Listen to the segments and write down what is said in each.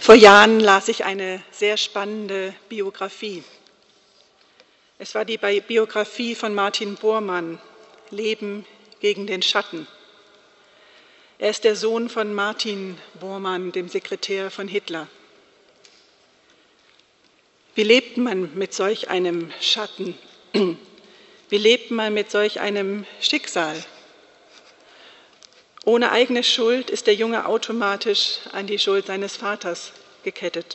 Vor Jahren las ich eine sehr spannende Biografie. Es war die Biografie von Martin Bormann, Leben gegen den Schatten. Er ist der Sohn von Martin Bormann, dem Sekretär von Hitler. Wie lebt man mit solch einem Schatten? Wie lebt man mit solch einem Schicksal? Ohne eigene Schuld ist der Junge automatisch an die Schuld seines Vaters gekettet.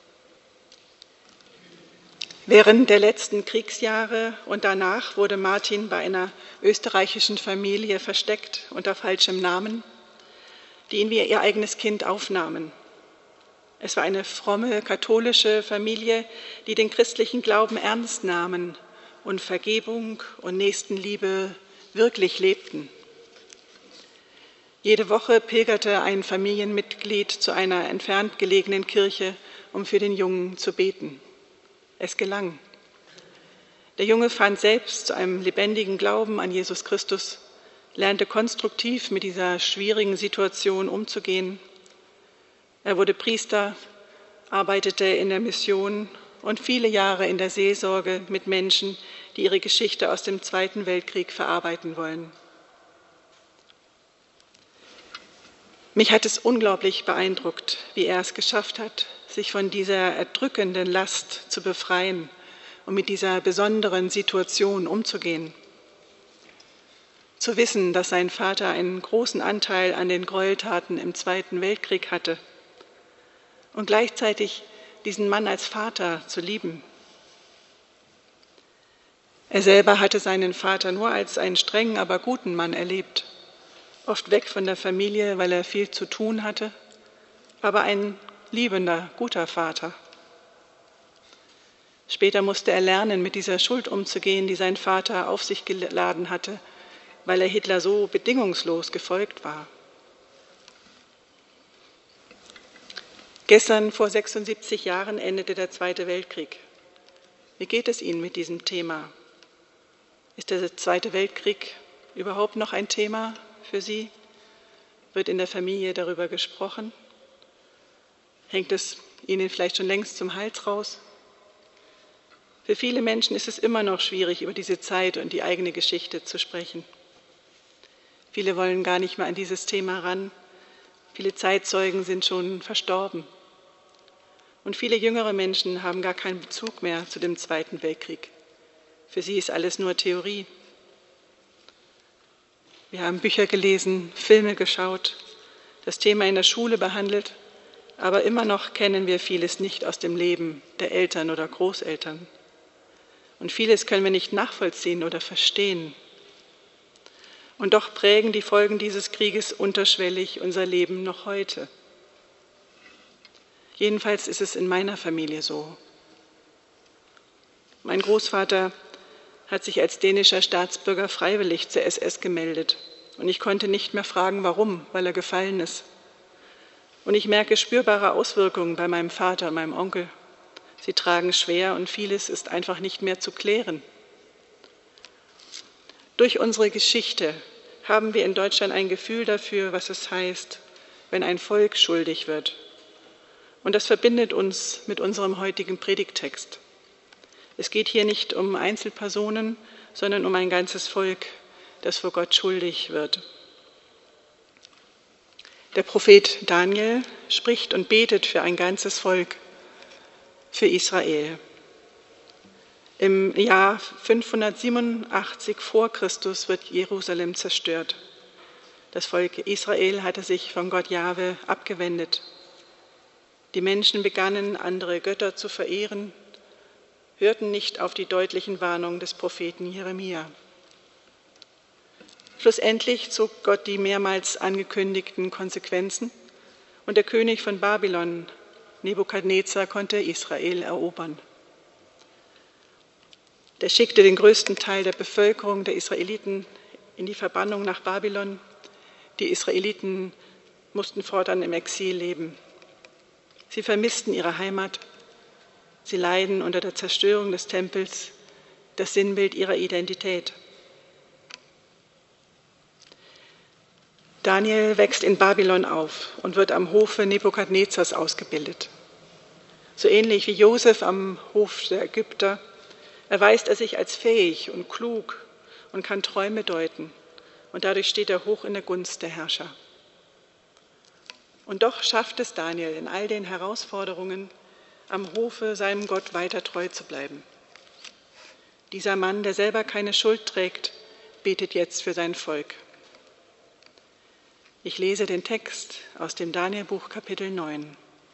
Während der letzten Kriegsjahre und danach wurde Martin bei einer österreichischen Familie versteckt unter falschem Namen, die ihn wie ihr eigenes Kind aufnahmen. Es war eine fromme katholische Familie, die den christlichen Glauben ernst nahmen und Vergebung und Nächstenliebe wirklich lebten. Jede Woche pilgerte ein Familienmitglied zu einer entfernt gelegenen Kirche, um für den Jungen zu beten. Es gelang. Der Junge fand selbst zu einem lebendigen Glauben an Jesus Christus, lernte konstruktiv mit dieser schwierigen Situation umzugehen. Er wurde Priester, arbeitete in der Mission und viele Jahre in der Seelsorge mit Menschen, die ihre Geschichte aus dem Zweiten Weltkrieg verarbeiten wollen. Mich hat es unglaublich beeindruckt, wie er es geschafft hat, sich von dieser erdrückenden Last zu befreien und mit dieser besonderen Situation umzugehen. Zu wissen, dass sein Vater einen großen Anteil an den Gräueltaten im Zweiten Weltkrieg hatte und gleichzeitig diesen Mann als Vater zu lieben. Er selber hatte seinen Vater nur als einen strengen, aber guten Mann erlebt. Oft weg von der Familie, weil er viel zu tun hatte, aber ein liebender, guter Vater. Später musste er lernen, mit dieser Schuld umzugehen, die sein Vater auf sich geladen hatte, weil er Hitler so bedingungslos gefolgt war. Gestern vor 76 Jahren endete der Zweite Weltkrieg. Wie geht es Ihnen mit diesem Thema? Ist der Zweite Weltkrieg überhaupt noch ein Thema für Sie? Wird in der Familie darüber gesprochen? Hängt es Ihnen vielleicht schon längst zum Hals raus? Für viele Menschen ist es immer noch schwierig, über diese Zeit und die eigene Geschichte zu sprechen. Viele wollen gar nicht mehr an dieses Thema ran. Viele Zeitzeugen sind schon verstorben. Und viele jüngere Menschen haben gar keinen Bezug mehr zu dem Zweiten Weltkrieg. Für sie ist alles nur Theorie. Wir haben Bücher gelesen, Filme geschaut, das Thema in der Schule behandelt, aber immer noch kennen wir vieles nicht aus dem Leben der Eltern oder Großeltern. Und vieles können wir nicht nachvollziehen oder verstehen. Und doch prägen die Folgen dieses Krieges unterschwellig unser Leben noch heute. Jedenfalls ist es in meiner Familie so. Mein Großvater hat sich als dänischer Staatsbürger freiwillig zur SS gemeldet. Und ich konnte nicht mehr fragen, warum, weil er gefallen ist. Und ich merke spürbare Auswirkungen bei meinem Vater und meinem Onkel. Sie tragen schwer und vieles ist einfach nicht mehr zu klären. Durch unsere Geschichte haben wir in Deutschland ein Gefühl dafür, was es heißt, wenn ein Volk schuldig wird. Und das verbindet uns mit unserem heutigen Predigttext. Es geht hier nicht um Einzelpersonen, sondern um ein ganzes Volk, das vor Gott schuldig wird. Der Prophet Daniel spricht und betet für ein ganzes Volk, für Israel. Im Jahr 587 vor Christus wird Jerusalem zerstört. Das Volk Israel hatte sich von Gott Jahwe abgewendet. Die Menschen begannen, andere Götter zu verehren, hörten nicht auf die deutlichen Warnungen des Propheten Jeremia. Schlussendlich zog Gott die mehrmals angekündigten Konsequenzen und der König von Babylon, Nebukadnezar, konnte Israel erobern. Der schickte den größten Teil der Bevölkerung der Israeliten in die Verbannung nach Babylon. Die Israeliten mussten fortan im Exil leben. Sie vermissten ihre Heimat. Sie leiden unter der Zerstörung des Tempels, das Sinnbild ihrer Identität. Daniel wächst in Babylon auf und wird am Hofe Nebukadnezars ausgebildet. So ähnlich wie Josef am Hof der Ägypter erweist er sich als fähig und klug und kann Träume deuten. Und dadurch steht er hoch in der Gunst der Herrscher. Und doch schafft es Daniel in all den Herausforderungen am Hofe seinem Gott weiter treu zu bleiben. Dieser Mann, der selber keine Schuld trägt, betet jetzt für sein Volk. Ich lese den Text aus dem Danielbuch Kapitel 9.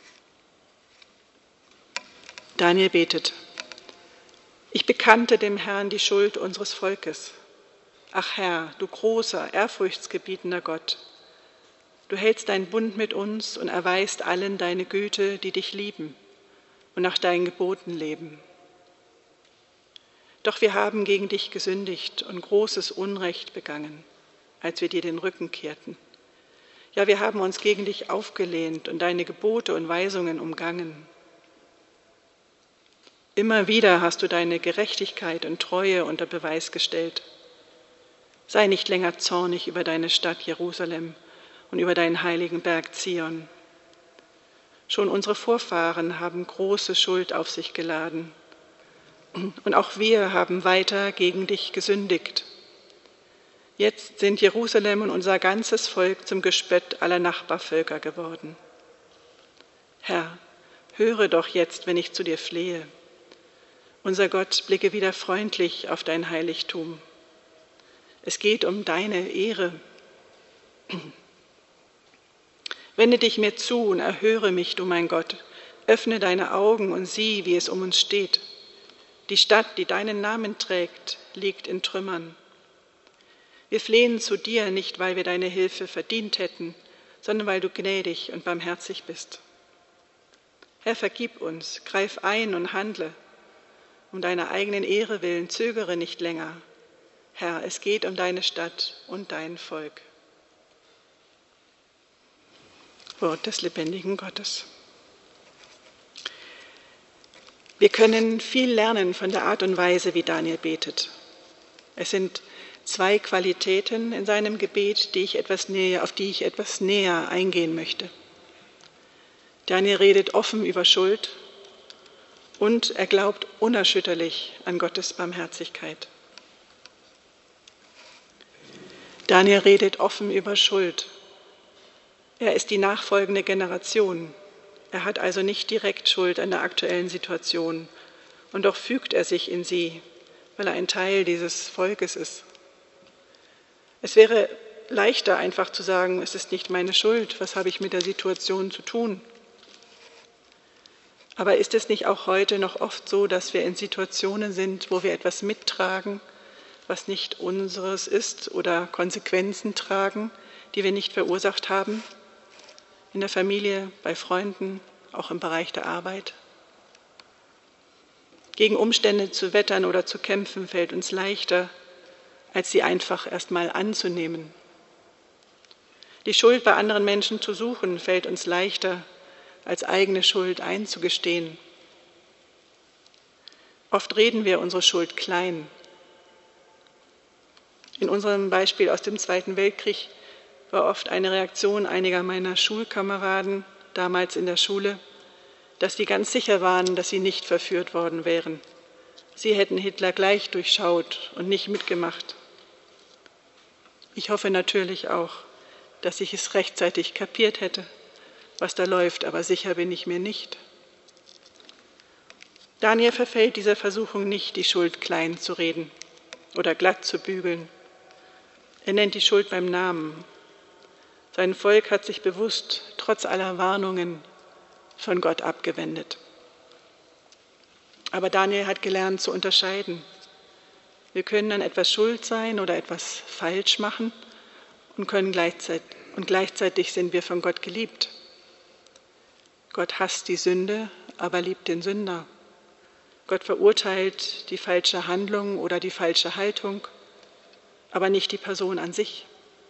Daniel betet: Ich bekannte dem Herrn die Schuld unseres Volkes. Ach Herr, du großer, ehrfurchtsgebietender Gott, du hältst deinen Bund mit uns und erweist allen deine Güte, die dich lieben und nach deinen Geboten leben. Doch wir haben gegen dich gesündigt und großes Unrecht begangen, als wir dir den Rücken kehrten. Ja, wir haben uns gegen dich aufgelehnt und deine Gebote und Weisungen umgangen. Immer wieder hast du deine Gerechtigkeit und Treue unter Beweis gestellt. Sei nicht länger zornig über deine Stadt Jerusalem und über deinen heiligen Berg Zion. Schon unsere Vorfahren haben große Schuld auf sich geladen. Und auch wir haben weiter gegen dich gesündigt. Jetzt sind Jerusalem und unser ganzes Volk zum Gespött aller Nachbarvölker geworden. Herr, höre doch jetzt, wenn ich zu dir flehe. Unser Gott, blicke wieder freundlich auf dein Heiligtum. Es geht um deine Ehre. Wende dich mir zu und erhöre mich, du mein Gott. Öffne deine Augen und sieh, wie es um uns steht. Die Stadt, die deinen Namen trägt, liegt in Trümmern. Wir flehen zu dir, nicht weil wir deine Hilfe verdient hätten, sondern weil du gnädig und barmherzig bist. Herr, vergib uns, greif ein und handle. Um deiner eigenen Ehre willen zögere nicht länger. Herr, es geht um deine Stadt und dein Volk. Wort des lebendigen Gottes. Wir können viel lernen von der Art und Weise, wie Daniel betet. Es sind zwei Qualitäten in seinem Gebet, auf die ich etwas näher eingehen möchte. Daniel redet offen über Schuld und er glaubt unerschütterlich an Gottes Barmherzigkeit. Daniel redet offen über Schuld. Er ist die nachfolgende Generation. Er hat also nicht direkt Schuld an der aktuellen Situation. Und doch fügt er sich in sie, weil er ein Teil dieses Volkes ist. Es wäre leichter, einfach zu sagen, es ist nicht meine Schuld, was habe ich mit der Situation zu tun? Aber ist es nicht auch heute noch oft so, dass wir in Situationen sind, wo wir etwas mittragen, was nicht unseres ist oder Konsequenzen tragen, die wir nicht verursacht haben? In der Familie, bei Freunden, auch im Bereich der Arbeit. Gegen Umstände zu wettern oder zu kämpfen fällt uns leichter, als sie einfach erstmal anzunehmen. Die Schuld bei anderen Menschen zu suchen, fällt uns leichter, als eigene Schuld einzugestehen. Oft reden wir unsere Schuld klein. In unserem Beispiel aus dem Zweiten Weltkrieg war oft eine Reaktion einiger meiner Schulkameraden damals in der Schule, dass sie ganz sicher waren, dass sie nicht verführt worden wären. Sie hätten Hitler gleich durchschaut und nicht mitgemacht. Ich hoffe natürlich auch, dass ich es rechtzeitig kapiert hätte, was da läuft, aber sicher bin ich mir nicht. Daniel verfällt dieser Versuchung nicht, die Schuld klein zu reden oder glatt zu bügeln. Er nennt die Schuld beim Namen. Sein Volk hat sich bewusst, trotz aller Warnungen, von Gott abgewendet. Aber Daniel hat gelernt zu unterscheiden. Wir können an etwas schuld sein oder etwas falsch machen und gleichzeitig sind wir von Gott geliebt. Gott hasst die Sünde, aber liebt den Sünder. Gott verurteilt die falsche Handlung oder die falsche Haltung, aber nicht die Person an sich.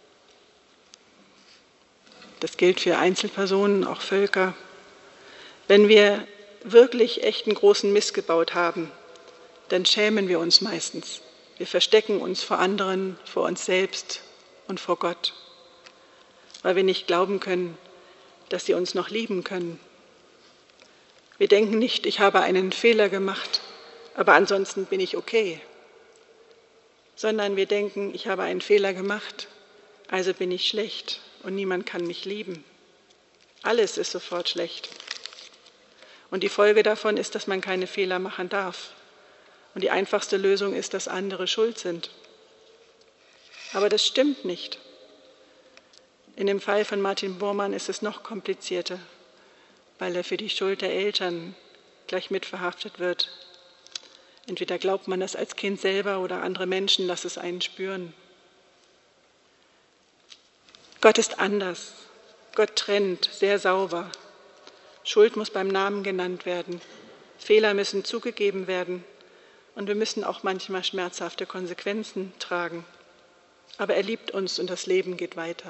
Das gilt für Einzelpersonen, auch Völker. Wenn wir wirklich echten großen Mist gebaut haben, dann schämen wir uns meistens. Wir verstecken uns vor anderen, vor uns selbst und vor Gott, weil wir nicht glauben können, dass sie uns noch lieben können. Wir denken nicht, ich habe einen Fehler gemacht, aber ansonsten bin ich okay. Sondern wir denken, ich habe einen Fehler gemacht, also bin ich schlecht und niemand kann mich lieben. Alles ist sofort schlecht. Und die Folge davon ist, dass man keine Fehler machen darf. Und die einfachste Lösung ist, dass andere schuld sind. Aber das stimmt nicht. In dem Fall von Martin Bormann ist es noch komplizierter, weil er für die Schuld der Eltern gleich mitverhaftet wird. Entweder glaubt man das als Kind selber oder andere Menschen lassen es einen spüren. Gott ist anders. Gott trennt, sehr sauber. Schuld muss beim Namen genannt werden. Fehler müssen zugegeben werden. Und wir müssen auch manchmal schmerzhafte Konsequenzen tragen. Aber er liebt uns und das Leben geht weiter.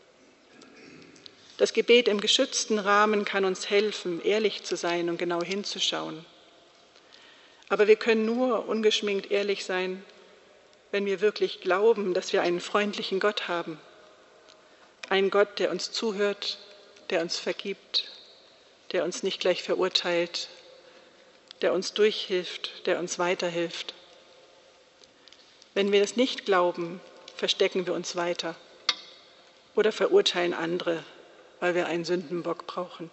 Das Gebet im geschützten Rahmen kann uns helfen, ehrlich zu sein und genau hinzuschauen. Aber wir können nur ungeschminkt ehrlich sein, wenn wir wirklich glauben, dass wir einen freundlichen Gott haben. Einen Gott, der uns zuhört, der uns vergibt, der uns nicht gleich verurteilt, der uns durchhilft, der uns weiterhilft. Wenn wir das nicht glauben, verstecken wir uns weiter oder verurteilen andere, weil wir einen Sündenbock brauchen.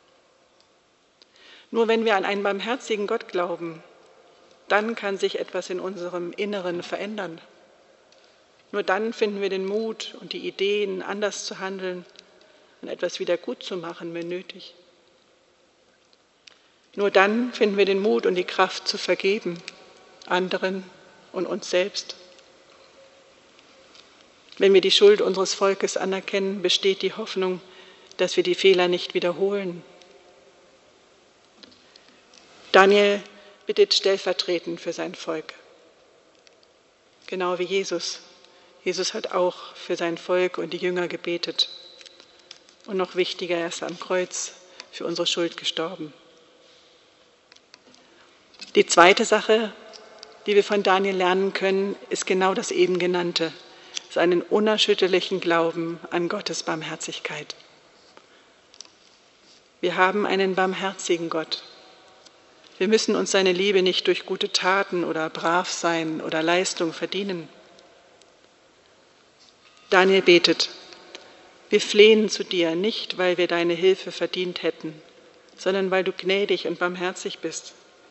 Nur wenn wir an einen barmherzigen Gott glauben, dann kann sich etwas in unserem Inneren verändern. Nur dann finden wir den Mut und die Ideen, anders zu handeln und etwas wieder gut zu machen, wenn nötig. Nur dann finden wir den Mut und die Kraft zu vergeben, anderen und uns selbst. Wenn wir die Schuld unseres Volkes anerkennen, besteht die Hoffnung, dass wir die Fehler nicht wiederholen. Daniel bittet stellvertretend für sein Volk, genau wie Jesus. Jesus hat auch für sein Volk und die Jünger gebetet. Und noch wichtiger, er ist am Kreuz für unsere Schuld gestorben. Die zweite Sache, die wir von Daniel lernen können, ist genau das eben genannte, seinen unerschütterlichen Glauben an Gottes Barmherzigkeit. Wir haben einen barmherzigen Gott. Wir müssen uns seine Liebe nicht durch gute Taten oder Bravsein oder Leistung verdienen. Daniel betet: Wir flehen zu dir, nicht weil wir deine Hilfe verdient hätten, sondern weil du gnädig und barmherzig bist.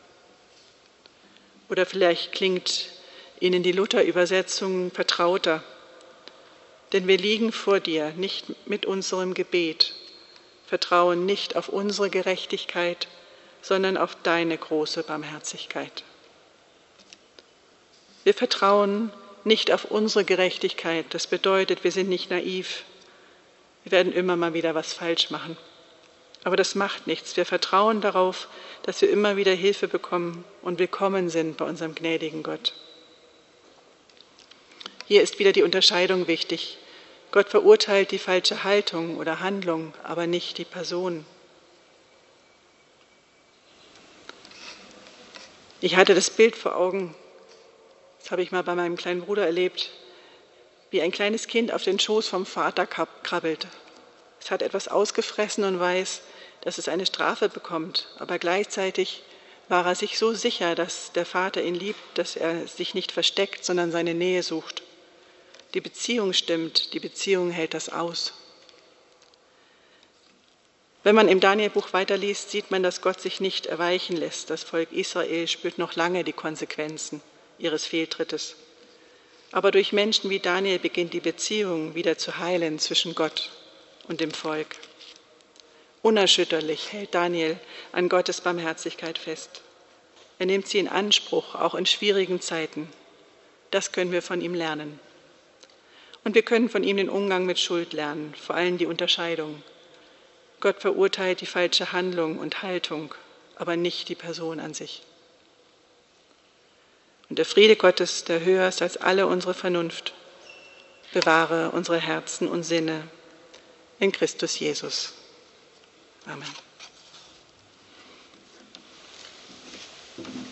Oder vielleicht klingt Ihnen die Luther-Übersetzung vertrauter. Denn wir liegen vor dir, nicht mit unserem Gebet, vertrauen nicht auf unsere Gerechtigkeit, sondern auf deine große Barmherzigkeit. Wir vertrauen nicht auf unsere Gerechtigkeit, das bedeutet, wir sind nicht naiv. Wir werden immer mal wieder was falsch machen. Aber das macht nichts. Wir vertrauen darauf, dass wir immer wieder Hilfe bekommen und willkommen sind bei unserem gnädigen Gott. Hier ist wieder die Unterscheidung wichtig. Gott verurteilt die falsche Haltung oder Handlung, aber nicht die Person. Ich hatte das Bild vor Augen, das habe ich mal bei meinem kleinen Bruder erlebt, wie ein kleines Kind auf den Schoß vom Vater krabbelt. Es hat etwas ausgefressen und weiß, dass es eine Strafe bekommt, aber gleichzeitig war er sich so sicher, dass der Vater ihn liebt, dass er sich nicht versteckt, sondern seine Nähe sucht. Die Beziehung stimmt, die Beziehung hält das aus. Wenn man im Daniel-Buch weiterliest, sieht man, dass Gott sich nicht erweichen lässt. Das Volk Israel spürt noch lange die Konsequenzen ihres Fehltrittes. Aber durch Menschen wie Daniel beginnt die Beziehung wieder zu heilen zwischen Gott und dem Volk. Unerschütterlich hält Daniel an Gottes Barmherzigkeit fest. Er nimmt sie in Anspruch, auch in schwierigen Zeiten. Das können wir von ihm lernen. Und wir können von ihm den Umgang mit Schuld lernen, vor allem die Unterscheidung. Gott verurteilt die falsche Handlung und Haltung, aber nicht die Person an sich. Und der Friede Gottes, der höher ist als alle unsere Vernunft, bewahre unsere Herzen und Sinne in Christus Jesus. Amen.